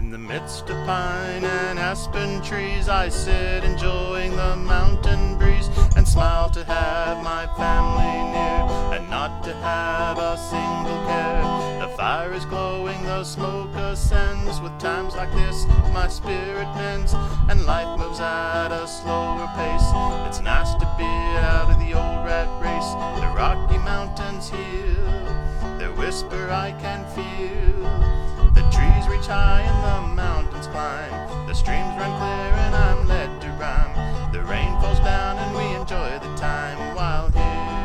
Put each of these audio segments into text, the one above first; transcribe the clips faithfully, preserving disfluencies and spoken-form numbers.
In the midst of pine and aspen trees, I sit enjoying the mountain breeze and smile to have my family near and not to have a single care. The fire is glowing, the smoke ascends. With times like this, my spirit mends and life moves at a slower pace. It's nice to be out of the old rat race. The Rocky Mountains heal, their whisper I can feel. The trees reach high and the mountains climb. The streams run clear and I'm led to rhyme. The rain falls down and we enjoy the time while here.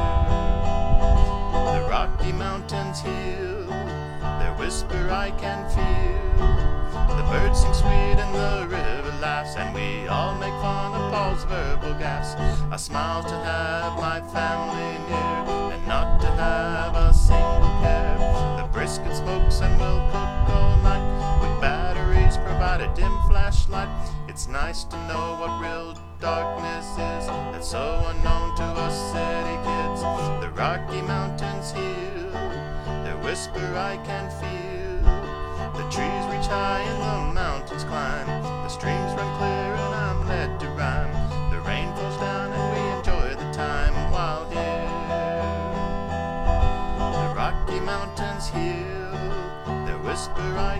The Rocky Mountains heal, their whisper I can feel. The birds sing sweet and the river laughs, and we all make fun of Paul's verbal gaffes. I smile to have my family near and not to have a single care. The brisket smokes and we'll cook all night with batteries provide a dim flashlight. It's nice to know what real darkness is that's so unknown to us city kids. The Rocky Mountains heal, their whisper I can feel. The trees reach high and the mountains climb. The streams run clear and I'm led to rhyme. The rain falls down and we enjoy the time while here. The Rocky Mountains heal, their whisper I